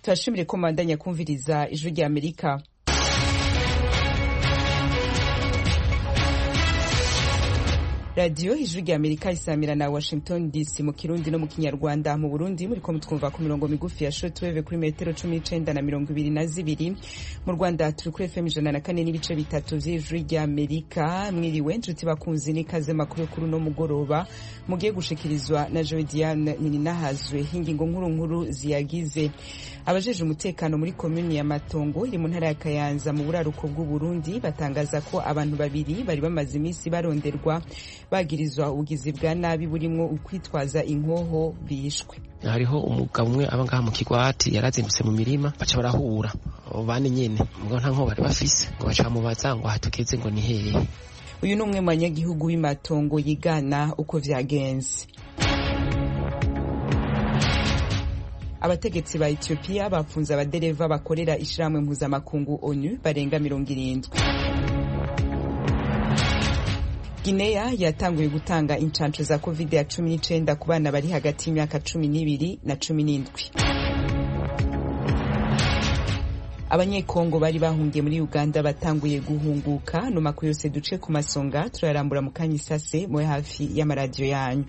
turashimire ko mubandanya kumviriza ijwi rya Amerika. Radio ijwi rya Amerika isamira na Washington DC mu Kirundi no mu Kinyarwanda. Mu Burundi muriko mutwumva ku mirongo migufi ya shortwave kuri metero 19 na 22. Mu Rwanda turi kuri FM 104 n'ibice bitatu vy'ijwi rya Amerika. Mwiriwe nshuti bakunzi n'ikaze makuru kuri no mugoroba mugiye gushikirizwa na Jodiane Ninahazwe. Ingingo nkuru ziyagize: abajeje umutekano muri komune ya Matongo iri mu ntara ya Kayanza mu buraruko bw'u Burundi batangaza ko abantu babiri bari bamaze iminsi baronderwa bagirizwa ubugizi bwa nabi burimwo ukwitwaza inkoho bishwe. Hariho umugabo umwe aba ngaha mu Kigwati yarazindutse mu mirima baca barahura bane nyene ngo nta nko bari bafise ngo baca mubaza ngo hatukeze ngo ni hehe. Uyu ni umwe mu banyagihugu b'Imatongo yigana uko vyagenze. Abategetsi ba Ethiopia bafunze abadereva bakorera ishiramwe mpuzamakungu ONU barenga 70. Guinea yatanguye gutanga incanco za COVID-19 ku bana bari hagati y'imyaka 12 na 17. Abanyekongo bari bahungiye muri Uganda batanguye guhunguka. No makuru yose duce ku masonga turarambura mu kanyisase mu hafi y'amaradiyo yanyu.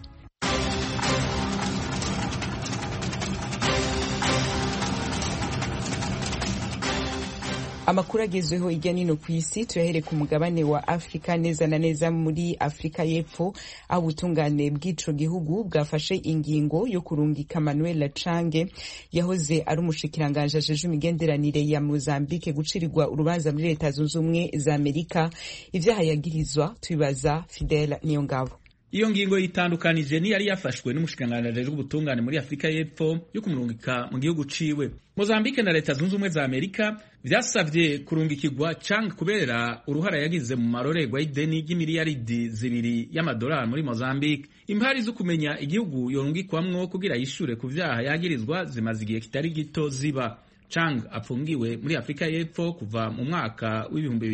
Amakuru agezweho irya nino kw'isi tuyahere ku mugabane wa Afrika, neza na neza muri Afrika y'Epfo, aho ubutungane bw'ico gihugu bwafashe ingingo yo kurungika Manuel Change yahoze ari umushikiranganje ajeje imigenderanire ya Mozambique gucirirwa urubanza muri Leta Zunze Ubumwe za Amerika. Ivyaha yagirizwa tubibaza Fidel Niyongabo. Iyo ngingo yitandukanije ni yari yafashwe n'umushikiranganje w'ubutungane muri Afrika y'Epfo yo kumurungika mu gihugu ciwe. Mozambique na Leta Zunze Ubumwe za Amerika vyasavye kurungikirwa Chang kubera uruhara yagize mu marorerwa y'ideni y'imiliyaridi 2 y'amadolari muri Mozambique. Impari zo kumenya igihugu yorungikwamwo kugira yishure ku vyaha yagirizwa zimaze igihe kitari gito ziba. Chang afungiwe muri Afrika y'Epfo kuva mu mwaka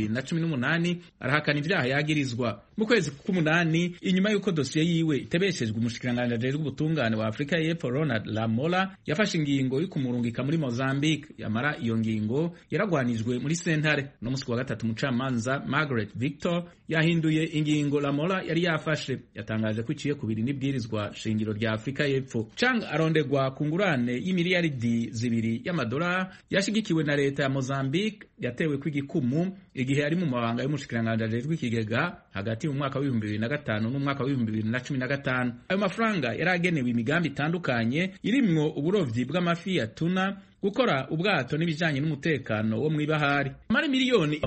w'2018 arahakana ivyaha yagirizwa. Mu kwezi k'umunani inyuma yuko dosiye yiwe itebeshejwe, umushikiranganje ajejwe ubutungane wa Afrika y'Epfo Ronald Lamola yafashe ingingo yo kumurungika muri Mozambique. Yamara iyo ngingo yaragwanijwe muri sentare. No musi wa gatatu umucamanza Margaret Victor yahinduye ingingo Lamola yari yafashe. Yatangaje ko iciye kubiri n'ibwirizwa shingiro rya Afrika y'Epfo. Chang arondegwa ku ngurane y'imiliyaridi 2 y'amadolari yashigikiwe na leta ya Mozambique yatewe kw'igikumu igihe ari mu mabanga y'umushikiranganje ajejwe ikigega hagati mu mwaka wa 2005 n'umwaka wa 2015. Ayo mafaranga yaragenewe imigambi itandukanye irimwo uburovyi bw'amafi ya tuna, gukora ubwato n'ibijanye n'umutekano wo mw'ibahari. Amari miliyoni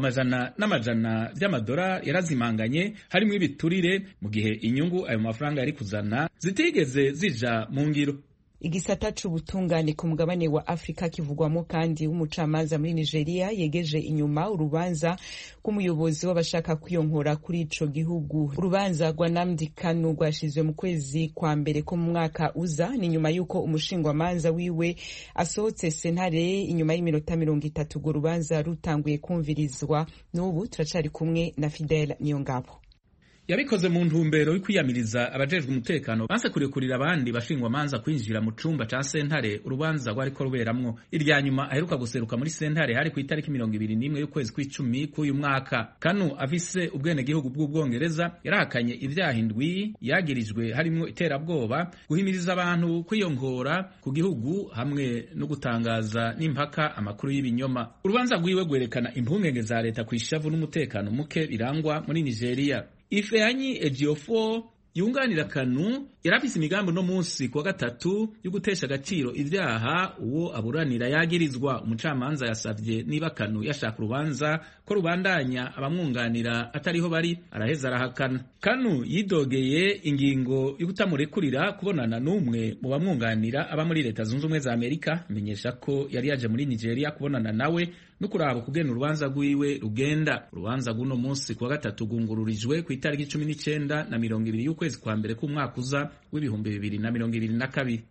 amajana vy'amadolari yarazimanganye harimo ibiturire, mu gihe inyungu ayo mafaranga yari kuzana zitigeze zija mu ngiro. Igisata c'ubutungane ku mugabane wa Afrika kivugwamo kandi w'umucamanza muri Nigeria yegeje inyuma urubanza k'umuyobozi w'abashaka kwiyonkora kuri ico gihugu. Urubanza rwa Nnamdi Kanu rwashizwe mu kwezi kwa mbere ko mu mwaka uza, ni nyuma yuko umushingwamanza wiwe asohotse sentare inyuma y'iminota 30. Urwo rubanza rutanguye kumvirizwa. N'ubu turacari kumwe na Fidel Niyongabo. Yabikoze mu ntumbero yo kwiyamiriza abajejwe umutekano banse kurekurira abandi bashingwa manza kwinjira mu cumba ca sentare urubanza rwariko ruberamwo. Irya nyuma aheruka guseruka muri sentare hari ku itariki 21 y'ukwezi kw'icumi k'uyu mwaka. Kanu afise ubwene gihugu bw'Ubwongereza yarahakanye ivyaha indwi yagirijwe harimwo iterabwoba, guhimiriza abantu kwiyonkora ku gihugu hamwe no gutangaza n'impaka amakuru y'ibinyoma. Urubanza rwiwe gwerekana impungenge za leta kwishavu n'umutekano muke birangwa muri Nigeria. Ifeanyi Ejiofor yunganira Kanu yarafise imigambi no munsi kuwa gatatu yo gutesha agaciro ivyaha uwo aburanira yagirizwa. Umucamanza yasavye niba Kanu yashaka urubanza ko rubandanya abamwunganira atariho bari, araheza arahakana. Kanu yidogeye ingingo yo kutamurekurira kubonana n'umwe mu bamwunganira aba muri Leta Zunze Ubumwe za Amerika. Menyesha ko yari yaje muri Nigeria kubonana nawe no kuraba kugena urubanza rwiwe rugenda. Urubanza guno munsi kuwa gatatu gungururijwe ku itariki 19 na 20 y'ukwezi kwa mbere k'umwaka uza w'ibihumbi 2022.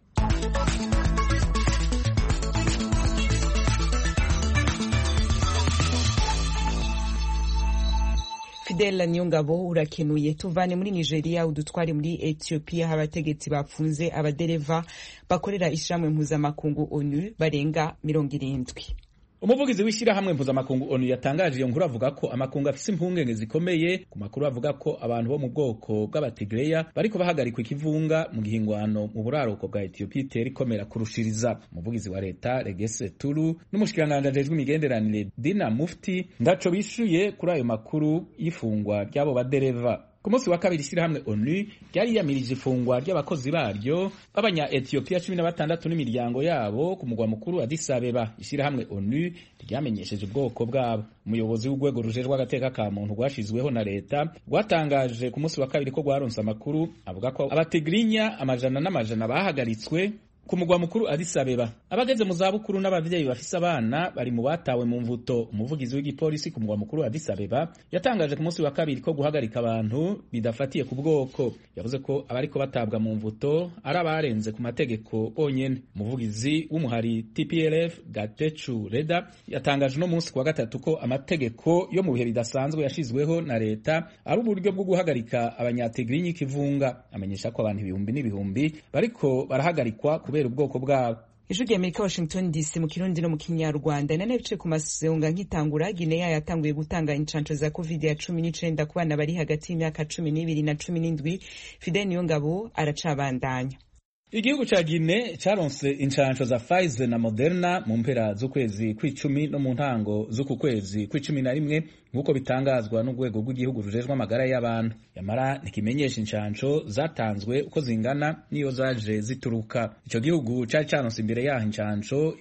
Fidel Niyongabo urakenuye. Tuvane muri Nigeria udutware muri Ethiopia aho abategetsi bapfunze abadereva bakorera ishyirahamwe mpuzamakungu ONU barenga 70. Umuvugizi w'ishyirahamwe mpuzamakungu ONU yatangaje iyo nkuru avuga ko amakungu afise impungenge zikomeye ku makuru avuga ko abantu bo mu bwoko bw'abatigreya bariko bahagarikwa ikivunga mu gihingwano mu buraruko bwa Ethiopia itera ikomera kurushiriza. Umuvugizi wa leta Regesse Tulu n'umushikiranganje ajejwe imigenderanire Dina Mufti ndaco bishuye kuri ayo makuru y'ifungwa ry'abo badereva. Ku munsi wa kabiri ishyirahamwe ONU ryari yamirije ifungwa ry'abakozi baryo b'abanya Ethiopia 16 n'imiryango yabo ku mugwa mukuru Addis Abeba. Ishyirahamwe ONU ryamenyesheje ubwoko bwabo. Umuyobozi w'urwego rujejwe agateka ka muntu rwashizweho na leta rwatangaje ku munsi wa kabiri ko rwaronse amakuru avuga ko abatigrinya amajana n'amajana bahagaritswe ku mugwa mukuru Addis Abeba. Abageze mu zabukuru n'abavyeyi bafise abana bari mu batawe mu mvuto. Umuvugizi w'igipolisi ku mugwa mukuru Addis Abeba yatangaje ku munsi wa kabiri ko guhagarika abantu bidafatiye ku bwoko. Yavuze ko abariko batabwa mu mvuto ari abarenze ku mategeko bonyene. Umuvugizi w'umuhari TPLF Gatechu Reda yatangaje no munsi kwa gatatu ko amategeko yo mu bihe bidasanzwe yashizweho na leta ari uburyo bwo guhagarika abanyatigrinyi kivunga. Amenyesha ko abantu ibihumbi n'ibihumbi bariko barahagarikwa kubera ubwoko bwabo. Ijwi ry'Amerika Washington DC mu Kirundi no mu Kinyarwanda. Nane bice ku masonga nk'itangura Guinea yatanguye gutanga incanco za COVID-19 ku bana bari hagati y'imyaka 12 na 17. Fidel Niyongabo aracabandanya. Igihugu ca Guinea caronse incanco za Pfizer na Moderna mu mpera z'ukwezi kw'icumi no mu ntango z'uku kwezi kw'icumi na rimwe nk'uko bitangazwa n'urwego rw'igihugu rujejwe amagara y'abantu. Yamara ntikimenyesha incanco zatanzwe uko zingana niyo zaje zituruka. Ico gihugu cari caronse imbere yaho incanco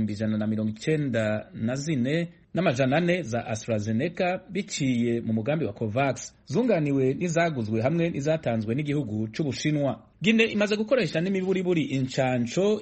194 n'amajana 4 za AstraZeneca biciye mu mugambi wa COVAX, zunganiwe n'izaguzwe hamwe n'izatanzwe n'igihugu c'Ubushinwa. Guinea imaze gukoresha n'imiburiburi incanco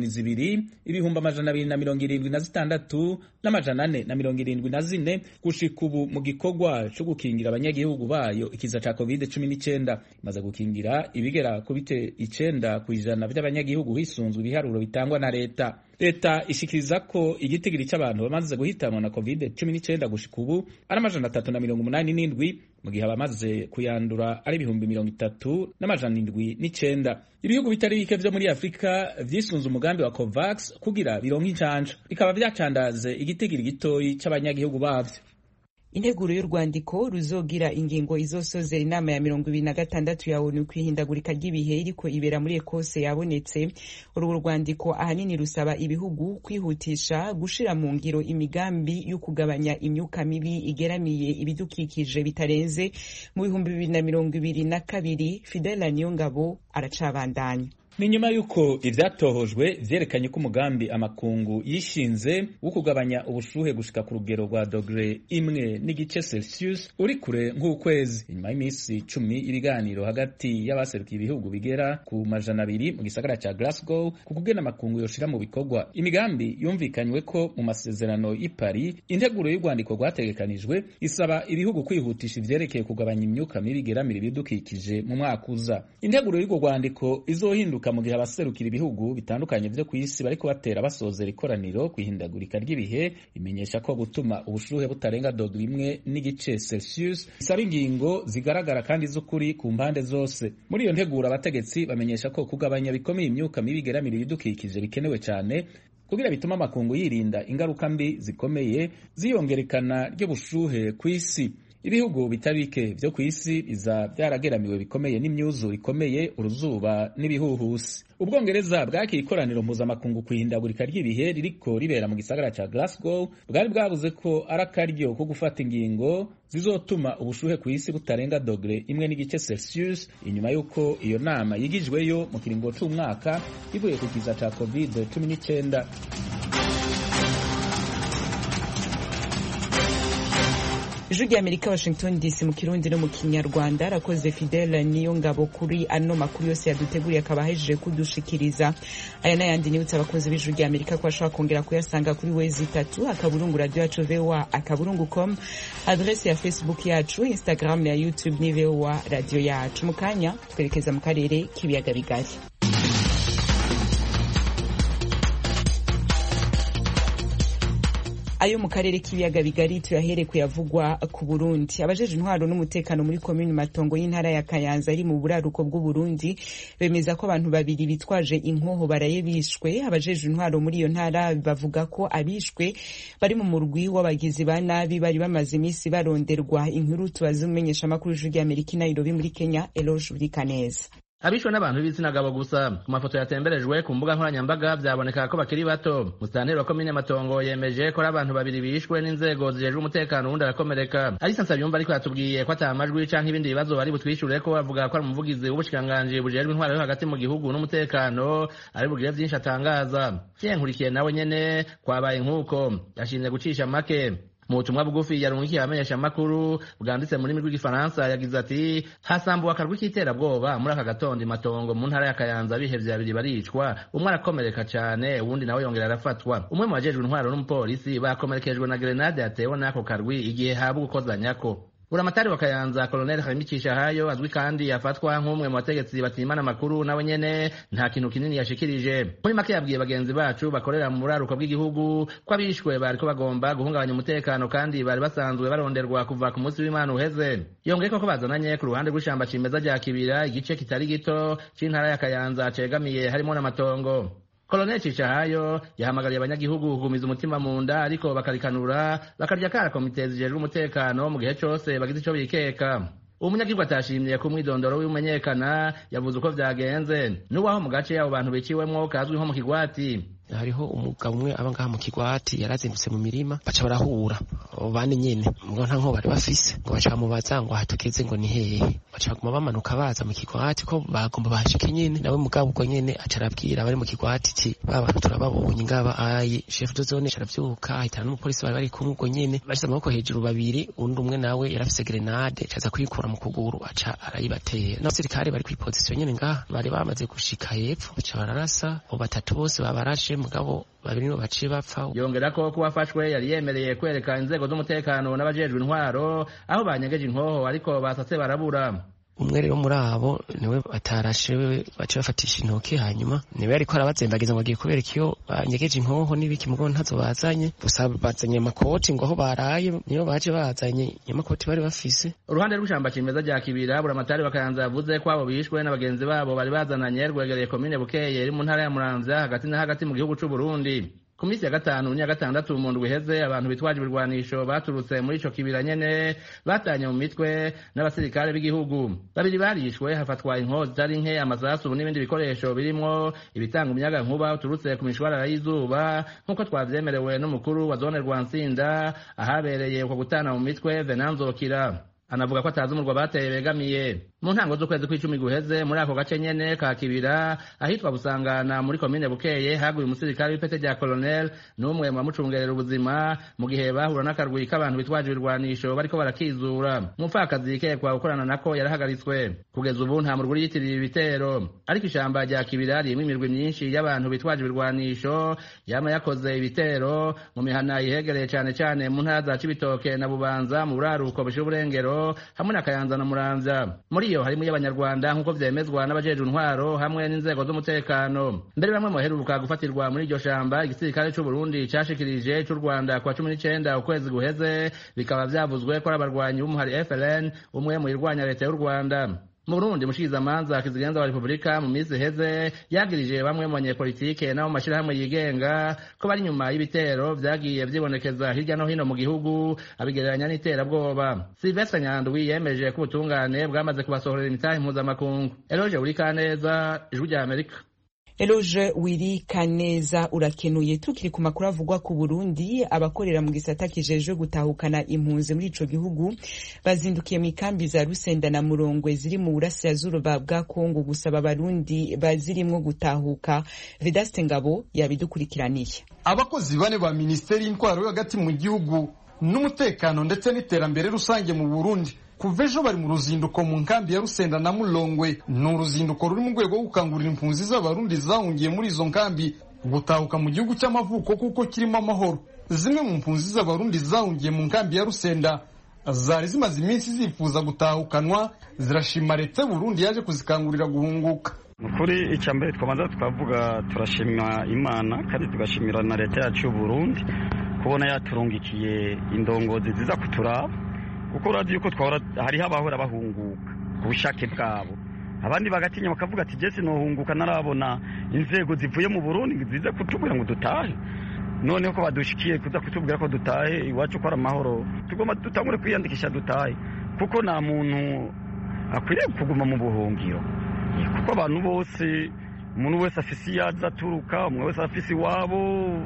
2,276 n'amajana 474 gushika ubu mu gikorwa cyo gukingira abanyagihugu bayo ikiza ca COVID-19. Imaze gukingira ibigera ku bite 9% by'abanyagihugu hisunzwe ibiharuro bitangwa na leta. Leta ishikiriza ko igitigiri cy'abantu bamaze guhitanwa na COVID-19 gushika ubu ari amajana 387 mu gihe abamaze kuyandura ari 30,709. Ibihugu bitari bike vyo muri Afrika vyisunze umugambi wa COVAX kugira bironke incanco, bikaba vyacandaze igitigiri gitoyi c'abanyagihugu bavyo. Integuro y'urwandiko ruzogira ingingo izosozera inama ya 26 ya ONU kwihindagurika ry'ibihe iriko ibera muri Ekose yabonetse. Uru rwandiko ahanini rusaba ibihugu kwihutisha gushira mu ngiro imigambi yo kugabanya imyuka mibi igeramiye ibidukikije bitarenze mu 2022. Fidel Niyongabo aracabandanya. Ni nyuma yuko ivyatohojwe vyerekanye ko umugambi amakungu yishinze wo kugabanya ubushuhe gushika ku rugero rwa dogere 1.5 uri kure nk'ukwezi. Inyuma y'imisi 10 ibiganiro hagati y'abaserukiye ibihugu bigera ku majana 2 mu gisagara ca Glasgow ku kugena amakungu yoshira mu bikorwa imigambi yumvikanywe ko mu masezerano y'i Paris. Integuro y'urwandiko rwategekanijwe isaba ibihugu kwihutisha ivyerekeye kugabanya imyuka mibi igeramira ibidukikije mu mwaka uza. Integuro y'urwo rwandiko izohinduka mu gihe abaserukira ibihugu bitandukanye vyo kw'isi bariko batera basozera ikoraniro kwihindagurika ry'ibihe. Imenyesha ko gutuma ubushuhe butarenga dogere 1.5 isaba ingingo zigaragara kandi z'ukuri ku mpande zose. Muri iyo nteguro abategetsi bamenyesha ko kugabanya bikomeye imyuka mibi igeramira ibidukikije bikenewe cyane kugira bituma amakungu yirinda ingaruka mbi zikomeye ziyongerekana ry'ubushuhe kw'isi. Ibihugu bitabike vyo kw'isi biza byarageramiwe bikomeye n'imyuzure ikomeye, uruzuba n'ibihuhusi. Ubwongereza bwakira ikoraniro mpuzamakungu kwihindagurika ry'ibihe ririko ribera mu gisagara ca Glasgow bwari bwavuze ko ari akaryo ko gufata ingingo zizotuma ubushuhe kw'isi butarenga dogere 1.5 inyuma yuko iyo nama yigijweyo mu kiringo c'umwaka ivuye ku kiza ca COVID-19. Ijwi ry'Amerika Washington DC mu Kirundi no mu Kinyarwanda. Rakoze Fidel Niyongabo kuri ano makuru yose yaduteguriye akaba ahejeje kudushikiriza. Aya n'ayandi nibutsa abakozi b'Ijwi ry'Amerika ko bashobora kongera kuyasanga kuri wezi 3 akaburungu radio yacu VOA akaburungu.com, adresse ya Facebook yacu, Instagram na YouTube ni VOA radio yacu. Mu kanya twerekeza mu karere k'ibiyaga bigari. ayo mu karere k'ibiyaga bigari tuyahere kuyavugwa ku Burundi. Abajeje intwaro n'umutekano muri komune Matongo y'intara ya Kayanza ari mu buraruko bw'u Burundi bemeza ko abantu babiri bitwaje inkoho baraye bishwe. Abajeje intwaro muri iyo ntara bavuga ko abishwe bari mu murwi w'abagizi ba nabi bari bamaze iminsi baronderwa. Inkuru tubaze umenyesha makuru y'Ijwi ry'Amerika Nairobi muri Kenya, Eloge Burikaneza. Abishwe n'abantu b'ibitsina gabo gusa. Ku mafoto yatemberejwe ku mbuga nkoranyambaga byaboneka ko bakiri bato. Musitanteri wa komine Matongo yemeje ko abantu babiri bishwe n'inzego zijejwe umutekano wundi arakomereka. Alisa Nsabiyumva ariko yatubwiye ko atamajwi canke ibindi bibazo bari butwishure ko bavuga ko ari umuvugizi w'ubushikanganje bujejwe intwaro yo hagati mu gihugu n'umutekano ari bugire byinshi atangaza. Nkurikiye nawe nyene kwabaye nkuko yashinze gucisha make. Mu butumwa bugufi yarungikiye abamenyesha makuru bwanditse muri rurimi rw'igifaransa yagize ati hasambuwe akarwi k'iterabwoba muri aka gatondo Matongo mu ntara ya Kayanza bihevye babiri baricwa, umwe arakomereka cane uwundi nawe yongera arafatwa. Umwe mu bajejwe intwaro n'umupolisi bakomerekejwe na grenade yatewe n'ako karwi igihe haba gukozanyako. Buramatari wa Kayanza Colonel Hamicisha hayo azwi kandi yafatwa nk'umwe mu bategetsi batimana amakuru nawe nyene nta kintu kinini yashikirije. Muri make yabwiye bagenzi bacu bakorera mu buraruko bw'igihugu ko abishwe bariko bagomba guhungabanya umutekano kandi bari basanzwe baronderwa kuva ku munsi w'Imana uheze. Yongeye ko bazananye ku ruhande rw'ishamba cimeza rya Kibira igice kitari gito c'intara ya Kayanza cegamiye harimo n'amatongo. Colonel Cicahayo yahamagariye abanyagihugu kugumiza umutima mu nda ariko bakarikanura bakarya kara komite zijejwe umutekano mu gihe cose bagize ico bikeka. Umunyagihugu atashimye ku mwidondoro w'umenyekana yavuze uko vyagenze n'uwaho mu gace abo bantu biciwemwo kazwi nko mu Kigwati. Hariho umugabo umwe aba ngaha mu Kigwati yarazindutse mu mirima baca barahura bane nyene ngo nta nko bari bafise ngo baca bamubaza ngo hatukeze ngo ni hehe baca baguma bamanuka baza mu Kigwati ko bagomba bashike nyene nawe mugabo ubwo nyene aca arabwira bari mu Kigwati ati baba turababonye ngaba ayi chef de zone aravyuka ahitana n'umupolisi bari kumwe ubwo nyene bashize amaboko hejuru babiri undi umwe nawe yarafise grenade caza kuyikura mu kuguru aca arayibatera n'abasirikare bari kwi position nyene ngaha bari bamaze gushika hepfo baca bararasa abo batatu bose babarashe mugabo babiri no baciye bapfa. Yongera ko kuwafashwe yari yemereye kwereka inzego z'umutekano n'abajejwe intwaro aho banyegeje inkoho ariko basatse barabura. Umwe rero muri abo niwe batarashe bace bafatisha intoki hanyuma niwe ariko arabazembagiza ngo agiye kubereka iyo banyegeje inkoho n'ibiki mugo ntazo bazanye gusa bazanye amakoti ngo aho baraye niyo baje bazanye amakoti bari bafise. Uruhande rw'ishamba cimeza rya Kibira Buramatari wa Kayanza yavuze ko abo bishwe n'abagenzi babo bari bazananye rwegereye komine Bukeye iri mu ntara ya Muramvya hagati na hagati mu gihugu c'u Burundi. Ku minsi ya gatanu nya gatandatu mu ndwi iheze abantu bitwaje ibirwanisho baturutse muri ico kibira nyene batanye mu mitwe n'abasirikare b'igihugu. Babiri barishwe hafatwa inkozi zitari nke amasasu n'ibindi bikoresho birimwo ibitanga umuyaga nkuba uturutse ku mishwarara y'izuba nk'uko twavyemerewe n'umukuru wa zone Rwansinda ahabereye uko gutana mu mitwe Venanzokira. Anavuga ko atazi umurwa bateye begamiye. Mu ntango z'ukwezi kw'icumi guheze muri ako gace nyene ka Kibira ahitwa Busangana muri komine Bukeye haguye umusirikare w'ipete rya Colonel n'umwe mu bamucungerera ubuzima mu gihe bahura n'akarwi k'abantu bitwaje ibirwanisho bariko barakizura. Umupfakazi yikekwa gukorana nako yarahagaritswe. Kugeza ubu nta murwi yitirira ibitero ariko ishamba rya Kibira ririmo imirwi myinshi y'abantu bitwaje ibirwanisho yama yakoze ibitero mu mihana yihegereye cane mu ntara za Cibitoke na Bubanza mu buraruko bushira uburengero hamwe na Kayanza na Muramvya. Muri iyo harimo y'abanyarwanda nk'uko vyemezwa n'abajejwe intwaro hamwe n'inzego z'umutekano. Mbere bamwe mu baheruka gufatirwa muri iryo shamba igisirikare c'u Burundi cashikirije c'u Rwanda kwa 19 ukwezi guheze bikaba vyavuzwe ko abarwanyi b'umuhari FLN umwe mu irwanya leta y'u Rwanda. Mu Burundi mushikizamanza kizigenza wa Republika mu minsi heze yagirije bamwe mu banyepolitike nabo mashirahamwe yigenga ko bari nyuma y'ibitero vyagiye vyibonekeza hirya no hino mu gihugu abigereranya n'iterabwoba. Sylvestre Nyandwi yemeje ko ubutungane bwamaze kubasohorera imitahe mpuzamakungu. Eloge Burikaneza, Ijwi rya Amerika. Eloge Wirikaneza urakenuye. Tukiri ku makuru avugwa ku Burundi, abakorera mu gisata kijejwe gutahukana impunzi muri ico gihugu bazindukiye mu ikambi za Rusenda na Murongwe ziri mu burasirazuba bwa Kongo gusaba abarundi bazirimwo gutahuka. Vedaste Ngabo yabidukurikiraniye. Abakozi bane ba Ministeri y'Intwaro yo hagati mu gihugu n'umutekano ndetse n'iterambere rusange mu Burundi kuva ejo bari mu ruzinduko mu nkambi ya Rusenda na Mulongwe. Ni uruzinduko ruri mu rwego rwo gukangurira impunzi z'abarundi zahungiye muri izo nkambi gutahuka mu gihugu cy'amavuko kuko kirimo amahoro. Zimwe mu mpunzi z'abarundi zahungiye mu nkambi ya Rusenda zari zimaze iminsi zifuza gutahukanwa zirashima leta Burundi yaje kuzikangurira guhunguka. Kuri icyambere twabanza tukavuga turashimira Imana kandi tugashimira na leta yacu y'u Burundi kubona yaturungikiye indongozi ziza kuturaba kuko urazi yuko twahora hariho abahora bahunguka ku bushake bwabo abandi bagatinya bakavuga ati jesi nohunguka narabona inzego zivuye mu Burundi zize kutubwira ngo dutahe noneho ko badushikiye kuza kutubwira ko dutahe iwacu ko ari amahoro tugomba dutangure kwiyandikisha dutahe kuko nta muntu akwiriye kuguma mu buhungiro kuko abantu bose umuntu wese afise iyaza aturuka umwe wese afise iwabo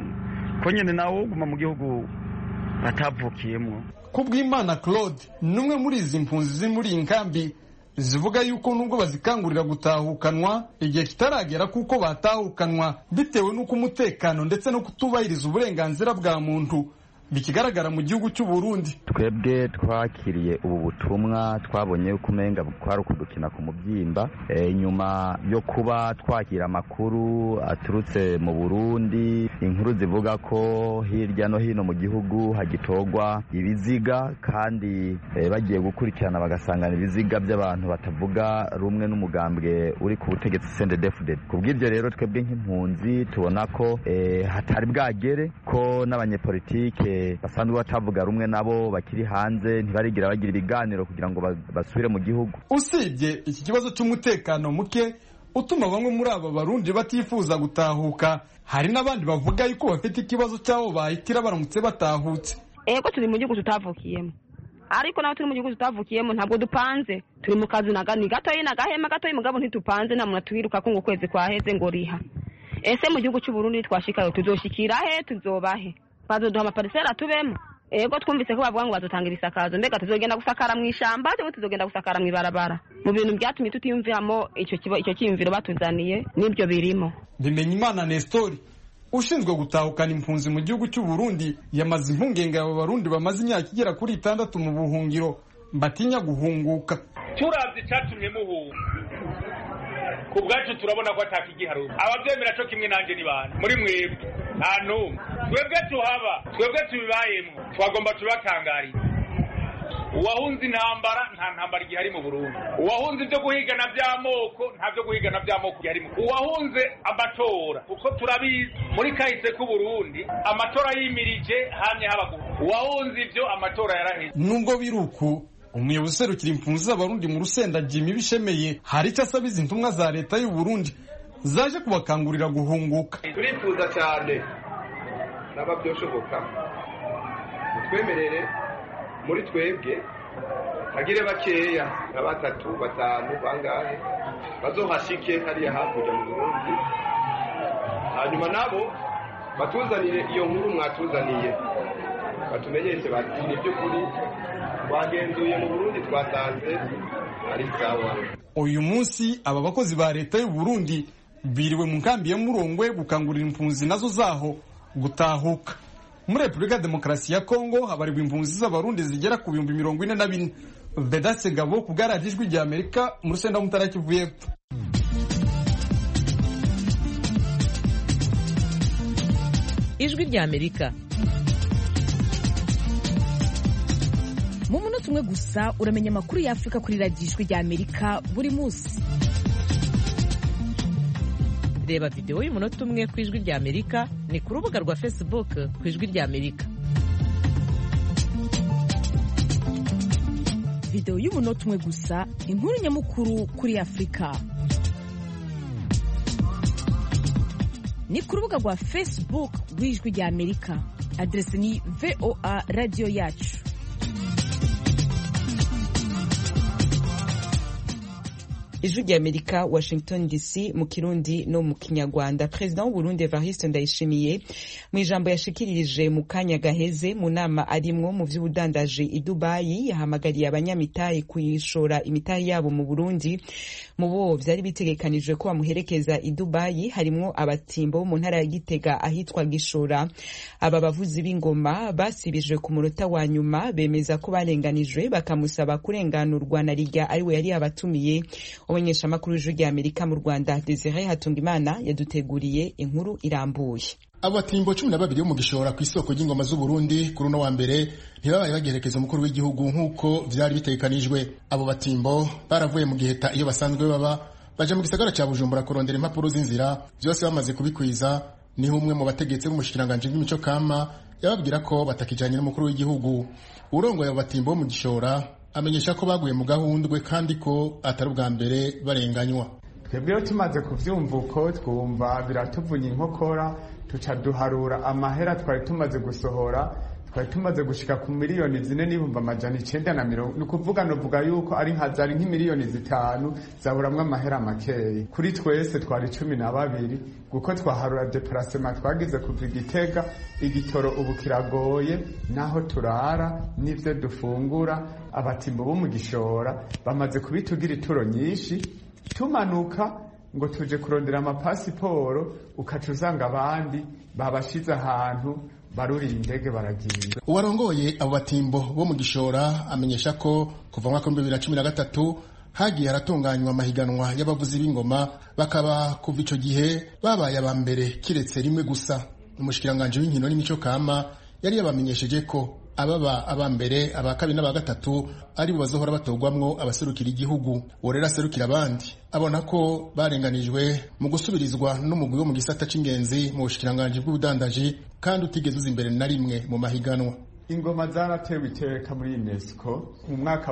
ko nyene nawe uguma mu gihugu atavukiyemo. Kubw'Imana Claude numwe muri izi mpunzi ziri muri inkambi zivuga yuko nubwo bazikangurira gutahukanwa igihe kitaragera kuko batahukanwa bitewe n'uko umutekano ndetse no kutubahiriza uburenganzira bwa muntu bikigaragara mu gihugu cy'u Burundi. Twebwe twakiriye ubu butumwa twabonye yuko umenga kwari ukudukina ku mubyimba nyuma yo kuba twakira amakuru aturutse mu Burundi, inkuru zivuga ko hirya no hino mu gihugu hagitogwa ibiziga kandi bagiye gukurikirana bagasangana ibiziga by'abantu batavuga rumwe n'umugambwe uri ku butegetsi CNDD-FDD. Kubw'ibyo rero twebwe nk'impunzi tubona ko hatari bwagere ko n'abanyepolitike basanzwe batavuga rumwe nabo bakiri hanze ntibarigira bagira ibiganiro kugira ngo basubire mu gihugu. Usibye iki kibazo cy'umutekano muke utuma bamwe muri aba barundi batifuza gutahuka, hari n'abandi bavuga yuko bafite ikibazo cyabo bahitira baramutse batahutse. Ego turi mu gihugu tutavukiyemo, ariko naho turi mu gihugu tutavukiyemo ntabwo dupanze, turi mu kazi ni gatoyi na gahema gatoyi mugabo ntitupanze na muntu twiruka ko ngo kwezi kwaheze ngo riha. Ese mu gihugu cy'u Burundi twashikayo tuzoshikira he tuzobahe? Bazoduha amaparisera tubemo. Ego twumvise ko bavuga ngo bazotangira isakazo, mbega tuzogenda gusakara mu ishamba cyangwa tuzogenda gusakara mu ibarabara? Mu bintu byatumye tutiyumviramo icyo cyiyumviro batuzaniye n'ibyo birimo. Bimenyimana Nestor ushinzwe gutahukana impunzi mu gihugu cy'u Burundi yamaze impungenge abo barundi bamaze imyaka igera kuri 6 mu buhungiro batinya guhunguka. Turavye cyatumye muhunga ku bwacu turabona ko atakigiharuka abavyemera cyo kimwe nanje ni bana muri mwebwe nta numwe twebwe tuhaba twebwe tubibayemo twagomba tubatangarira uwahunze intambara nta ntambara igihari mu Burundi uwahunze ibyo guhigana by'amoko nta byo guhigana by'amoko igihari uwahunze amatora uko turabizi muri kahise ku Burundi amatora yimirije hamwe habaguye uwahunze ibyo amatora yaraheze. Nubwo biruku umuyobozi userukira impunzi z'abarundi mu Rusenda Jimmy Bishemeye hari icyo asaba izi ntumwa za leta y'u Burundi zaje kubakangurira guhunguka. Turifuza cyane n'ababyoshoboka twemerere muri twebwe hagire bakeya na 3 5 bangahe bazohashike hariya hakurya mu Burundi hanyuma nabo batuzanire iyo nkuru mwatuzaniye batumenyeshe bati nibyo kuri bagenzuye mu Burundi twatanze ari sawa. Uyu munsi aba bakozi ba leta y'u Burundi biriwe mu nkambi ya Murongwe gukangurira impunzi nazo zaho gutahuka. Muri Republika Demokarasi ya Kongo habarirwa impunzi z'abarundi zigera ku 44,000. Vedaste Gabo ku bw'Ijwi rya Amerika mu Rusenda Mutara Kivu y'Epfo. Ijwi rya Amerika mu munota umwe gusa uramenya amakuru ya Afrika kuri radiyo Ijwi rya Amerika buri munsi. Reba video y'umunota umwe ku Ijwi rya Amerika ni ku rubuga rwa Facebook ku Ijwi rya Amerika. Video y'umunota umwe gusa inkuru nyamukuru kuri Afrika ni ku rubuga rwa Facebook rw'Ijwi rya Amerika. Adresi ni VOA Radio Yacu. Ijwi rya Amerika, Washington DC, mu Kirundi no mu Kinyarwanda. President w'u Burundi Evariste Ndayishimiye mu ijambo yashikirije mu kanya gaheze mu nama arimwo mu vy'ubudandaji i Dubai yahamagariye abanyamitahe kuyishora imitahe yabo mu Burundi. Mu bo vyari bitegekanijwe ko bamuherekeza i Dubai harimwo abatimbo mu ntara ya Gitega ahitwa Gishora. Aba bavuzi b'ingoma basibijwe ku munota wa nyuma bemeza ko barenganijwe bakamusaba kurenganurwa na Liga ariwe yari abatumiye. Umunyesha makuru w'Ijwi rya Amerika mu Rwanda Desire Hatungimana yaduteguriye inkuru irambuye. Abatimbo 12 bo mu Gishora ku isoko ry'ingoma z'u Burundi kuri no wa mbere ntibabaye bagerekeza umukuru w'igihugu nkuko vyari bitegekanijwe. Abo batimbo baravuye mu Giheta iyo basanzwe baba baje mu gisagara ca Bujumbura kurondera impapuro z'inzira byose bamaze kubikwiza niho umwe mu bategetsi b'umushikiranganje bw'imico kama yababwira ko batakijanye n'umukuru w'igihugu. Urongoye abo batimbo bo mu Gishora amenyesha ko baguye mu gahundwe kandi ko atari ubwa mbere barenganywa. Twebwe tumaze kuvyumva uko twumva biratuvunya inkokora, tuca duharura amahera twari tumaze gusohora, twari tumaze gushika ku miliyoni 4,990. Nukuvuga novuga yuko ari nkazari nk'imiliyoni 5 zaburamwe amahera makeyi. Kuri twese twari 12 kuko twaharura deplacement twagize kuva Igitega, igitoro ubu kiragoye, naho turara n'ivyo dufungura. Abatimbo bo mu Gishora bamaze kubitugira ituro nyinshi, tumanuka ngo tuje kurondera amapasiporo, ukaca usanga abandi babashize ahantu baruri indege baragiye. Uwarongoye abo batimbo bo mu Gishora amenyesha ko kuva mwaka 2013 hagiye haratunganywa amahiganwa y'abavuzi b'ingoma, bakaba kuva ico gihe babaye abambere kiretse rimwe gusa. Umushikiranganje w'inkino n'imico kama yari yabamenyesheje ko ababa abambere, abakabiri n'abagatatu ari bo bazohora batogwamwo abaserukira igihugu. Worera aserukira abandi abona ko barenganijwe mu gusubirizwa n'umugwi wo mu gisata c'ingenzi mu bushikiranganje bw'ubudandaji kandi utigeze uza imbere na rimwe mu mahiganwa. Ingoma zaratewe iteka muri UNESCO mu mwaka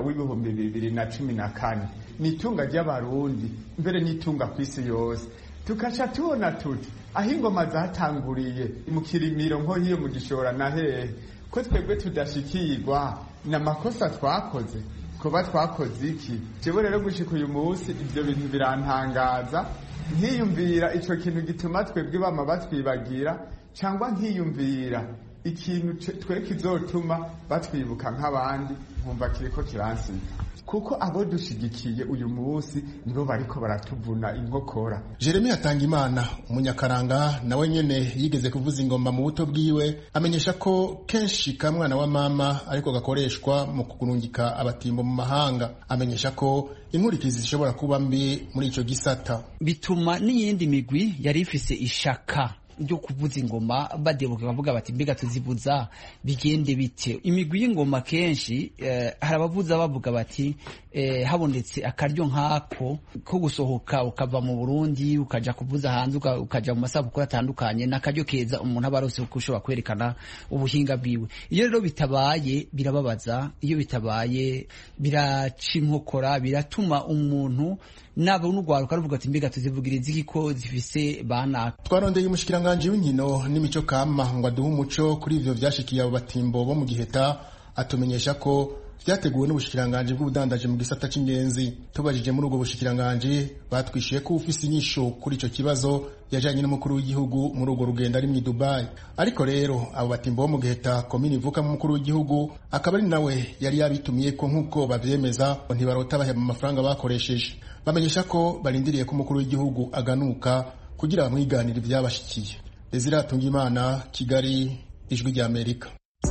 w'2014. Nitunga ry'abarundi mbere nitunga kw'isi yose. Tukaca tubona tuti aho ingoma zatanguriye mu Kirimiro nko hiyo mu Gishora na hehe ko twebwe tudashikirwa n'amakosa twakoze, kuba twakoze iki? Jewe rero gushika uyu munsi ivyo bintu birantangaza, nkiyumvira ico kintu gituma twebwe bama batwibagira, cyangwa nkiyumvira ikintu twe kizotuma batwibuka nk'abandi, nkumva kiriko kiransiga. Kuko abo dushigikiye uyu munsi nibo bariko baratuvuna inkokora. Jeremy Hatangimana umunyakaranga nawe nyene yigeze kuvuza ingoma mu buto bwiwe amenyesha ko kenshi kamwana wa mama ariko gakoreshwa mu kugurungika abatimbo mu mahanga. Amenyesha ko inkurikizi zishobora kuba mbi muri ico gisata, bituma n'iyindi migwi yari ifise ishaka ryo kuvuza ingoma badebuka bavuga bati mbega tuzivuza bigende bite. Imigwi y'ingoma kenshi hari abavuza bavuga bati habonetse akaryo nkako ko gusohoka ukava mu Burundi ukaja kuvuza hanze ukaja mu masabukuru atandukanye, n'akaryo keza umuntu abarose uko ushobora kwerekana ubuhinga bwiwe. Iyo rero bitabaye birababaza, iyo bitabaye biraca inkokora, biratuma umuntu nabo n'ugwaruka ruvuga ati mbega tuzivugiriza iki ko zifise bana. Twarondeye umushikiranganje w'inkino n'imico kama ngo aduhe umuco kuri ivyo vyashikiye abo batimbo bo mu Giheta, atumenyesha ko vyateguwe n'ubushikiranganje bw'ubudandaje mu gisata c'ingenzi. Tubajije muri ubwo bushikiranganje batwishuye ko ufise inyisho kuri ico kibazo yajanye n'umukuru w'igihugu muri ubwo rugendo ari mu Dubai. Ariko rero abo batimbo bo mu Giheta komini ivuka mu mukuru w'igihugu akaba ari nawe yari yabitumiye ko nkuko bavyemeza ntibarota baheba amafaranga bakoresheje. Bamenyesha ko barindiriye ko umukuru w'igihugu aganuka kugira bamwiganire ivyabashikiye. Desire Hatungimana, Kigali, Ijwi rya Amerika.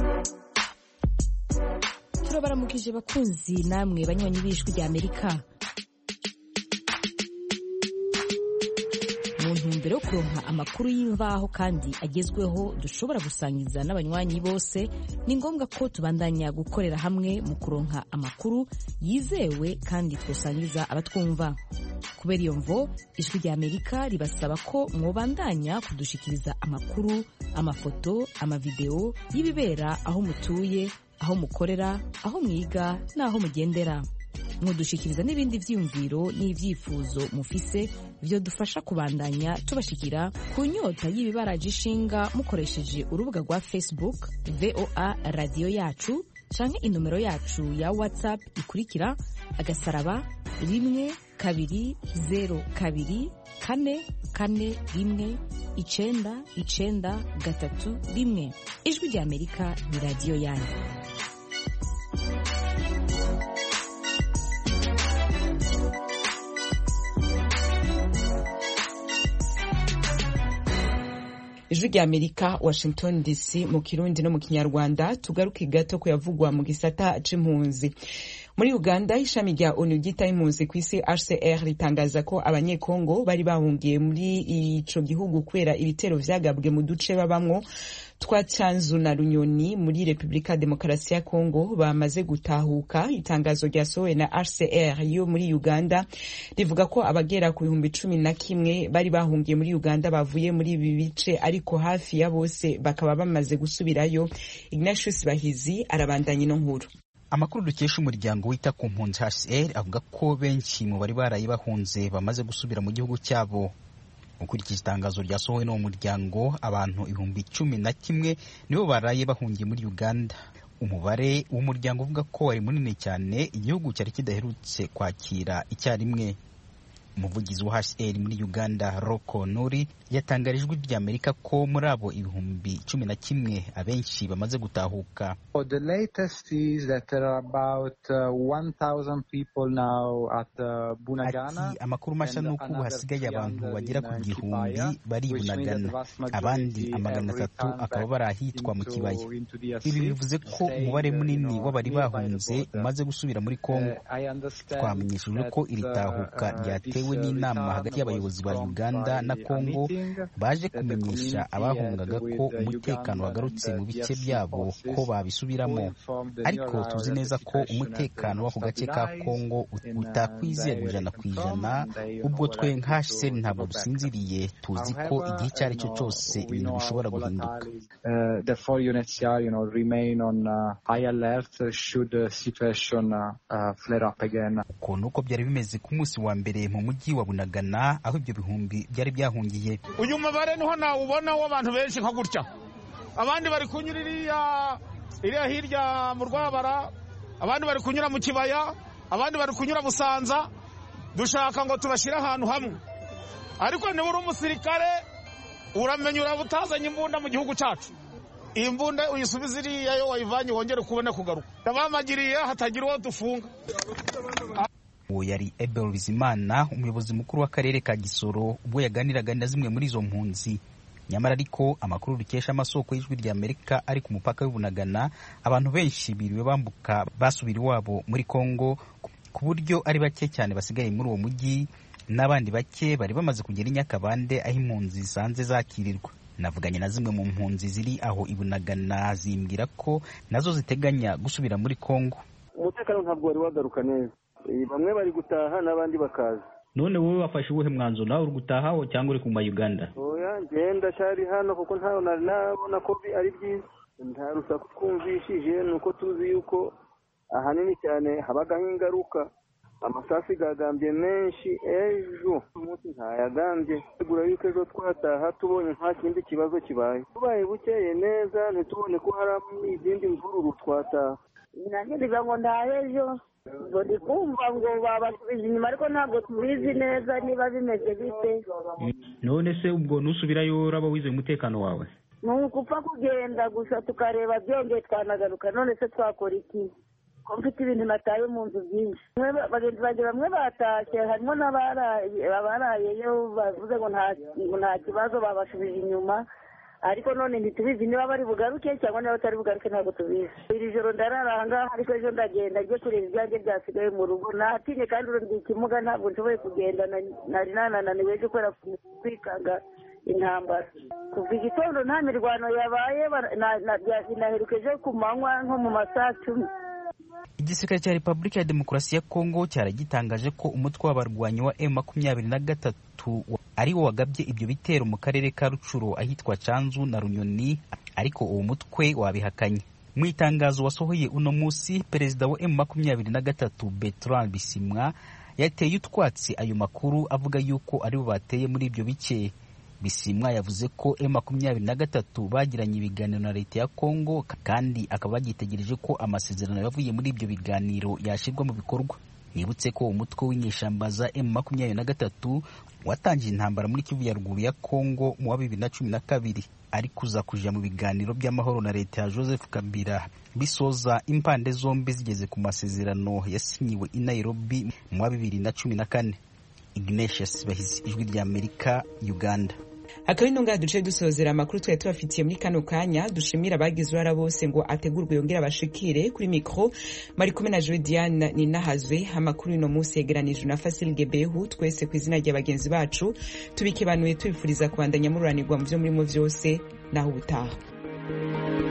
Turabaramukije bakunzi namwe banywanyi b'Ijwi rya Amerika. Mu ntumbero yo kuronka amakuru y'imvaho kandi agezweho dushobora gusangiza n'abanywanyi bose, ni ngombwa ko tubandanya gukorera hamwe mu kuronka amakuru yizewe kandi twosangiza abatwumva. Kubera iyo mvo, Ijwi rya Amerika ribasaba ko mwobandanya kudushikiriza amakuru, amafoto, amavideo y'ibibera aho mutuye, aho mukorera, aho mwiga n'aho mugendera. Mudushikiriza n'ibindi vyiyumviro n'ivyifuzo mufise vyo dufasha kubandanya tubashikira ku nyota y'ibibaraje ishinga mukoresheje urubuga rwa Facebook VOA Radio Yacu canke inomero yacu ya WhatsApp ikurikira *1kabiri0242419331. Ijwi rya Amerika ni radio yanyu. Ijwi rya Amerika, Washington DC, mu Kirundi no mu Kinyarwanda. Tugaruke gato kuyavugwa mu gisata c'impunzi. Muri Uganda ishami rya ONU ryitaye impunzi ku isi HCR ritangaza ko abanyekongo bari bahungiye muri ico gihugu kubera ibitero vyagabwe mu duce babamwo twa Cyanzu na Runyoni muri Republika Demokarasi ya Kongo bamaze gutahuka. Itangazo ryasohowe na HCR yo muri Uganda rivuga ko abagera ku 11 bari bahungiye muri Uganda bavuye muri ibi bice, ariko hafi ya bose bakaba bamaze gusubirayo. Ignatius Bahizi arabandanya no nkuru. Amakuru dukesha umuryango wita ku mpunzi HCR avuga ko benshi mu bari baraye bahunze bamaze gusubira mu gihugu cyabo. Ukurikije itangazo ryasohowe n'uwo muryango, abantu 11 nibo baraye bahungiye muri Uganda. Umubare w'umuryango uvuga ko ari munini cyane, igihugu cyari kidaherutse kwakira icyarimwe. Umuvugizi wa HCR muri Uganda Roko Nuri yatangarije ijwi ry'Amerika ko muri abo 11 abenshi bamaze gutahuka. The latest is that there are about 1,000 people now at Bunagana. Ati amakuru mashya nuko hasigaye abantu bagera ku 1,000 bari Bunagana, abandi 300 akaba barahitwa mu kibaya. Ibi bivuze ko umubare munini w'abari bahunze umaze gusubira muri Kongo. Twamenyeshejwe ko iri tahuka ryatewe n'inama hagati y'abayobozi ba Uganda na Kongo baje kumenyesha abahungaga ko umutekano wagarutse mu bice byabo ko babisubiramo, ariko tuzi neza ko umutekano w'ako gace ka Kongo utakwizeye 100%. Ubwo twe nka HCR ntabwo dusinziriye, tuzi ko igihe icyo ari cyo cyose ibintu bishobora guhinduka. Therefore UNHCR remain on high alert should the situation flare up again. Uko nuko byari bimeze ku munsi wa mbere mu mujyi wa Bunagana, aho ibyo bihumbi byari byahungiye. Uyu mubare niho nawubona w'abantu benshi nka gutya, abandi bari kunyura iriya hirya mu Rwabara, abandi bari kunyura mu Kibaya, abandi bari kunyura Busanza. Dushaka ngo tubashyire ahantu hamwe, ariko niba uri umusirikare uramenya urabutazanye imbunda mu gihugu cyacu. Iyi mbunda uyisubiza iriya yo wayivanye wongere kubona kugaruka. Ndabamagiriye hatagira uwo dufunga. Uwo yari Ebel Bizimana, umuyobozi mukuru w'akarere ka Gisoro, ubwo yaganiraga na zimwe muri izo mpunzi. Nyamara ariko amakuru dukesha amasoko y'ijwi ry'Amerika ari ku mupaka w'Ibunagana, abantu benshi biriwe bambuka basubira iwabo muri Kongo, ku buryo ari bake cyane basigaye muri uwo mujyi, n'abandi bake bari bamaze kugera i Nyakabande aho impunzi zisanze zakirirwa. Navuganye na zimwe mu mpunzi ziri aho Ibunagana zimbwira ko nazo ziteganya gusubira muri Kongo. Umutekano ntabwo wari wagaruka neza, bamwe bari gutaha n'abandi bakaza. None wowe wafashe uwuhe mwanzuro, nawe uri gutaha cyangwa uri kuma Uganda? Oya, ngenda cyari hano kuko ntaho nabona ko ari byiza, nta rusaku twumvishije, nuko tuzi yuko ahanini cyane habagaho ingaruka. Amasasi gagambye menshi ejo, umunsi ntayagambye. Tegura yuko ejo twataha tubonye nta kindi kibazo kibaye. Tubaye bukeye neza ntitubone ko hari izindi mvururu twataha. Nanjye ndiga ngo ndahe ejo, ngo ndikumva ngo babasubije inyuma, ariko ntabwo tubizi neza niba bimeze bite. None se ubwo nusubirayo uraba wizeye umutekano wawe? Nukupfa kugenda gusa tukareba byongeye twanagaruka, none se twakora iki? Ko mfite ibintu nataye mu nzu byinshi. Bagenzi banjye bamwe batashye, harimo n'abarayeyo bavuze ngo nta kibazo, babasubije inyuma, ariko none ntitubizi niba bari bugaruke cyangwa niba batari bugaruke, ntabwo tubizi. Iri joro ndarara aha ngaha, ariko ejo ndagenda njye kureba ibyanjye byasigaye mu rugo. Natinye kandi ndi ikimuga, ntabwo nshoboye kugenda, nari nananiwe ejo kubera kwikanga intambara. Kuva igitondo nta mirwano yabaye, naherukeje ku manywa nko mu masaha 10. Igisirikare cya Repubulika ya Demokarasi ya Kongo cyaragitangaje ko umutwe w'abarwanyi wa M23 ari wo wagabye ibyo bitero mu karere ka Rucuro ahitwa Cyanzu na Runyoni, ariko uwo mutwe wabihakanye. Mu itangazo wasohoye uno munsi, perezida wa M23 Bertrand Bisimwa yateye utwatsi ayo makuru avuga yuko ari bo bateye muri ibyo bice. Bisimwa yavuze ko M23 bagiranye ibiganiro na leta ya Kongo, kandi akaba bagitegereje ko amasezerano yavuye muri ibyo biganiro yashirwa mu bikorwa. Nibutse ko umutwe w'inyeshyamba za M23 watangiye intambara muri Kivu ya ruguru ya Kongo mu wa 2012, ari kuza kuja mu biganiro by'amahoro na leta ya Joseph Kabila bisoza impande zombi zigeze ku masezerano yasinyiwe i Nairobi mu wa 2014. Ignatius Bahizi, ijwi ry'Amerika, Uganda. akaba ino ngaha duce dusozera amakuru twari tubafitiye muri kano kanya. Dushimira abagize uruhara bose ngo ategurwe yongere abashikire. Kuri mikro mari kumwe na Juliana Ninahazwe. Amakuru ino munsi yegeranijwe na Fasil Gebehu. Twese ku izina rya bagenzi bacu tubikebanuye tubifuriza kubandanya mururanirwa mu byo murimo vyose naho ubutaha.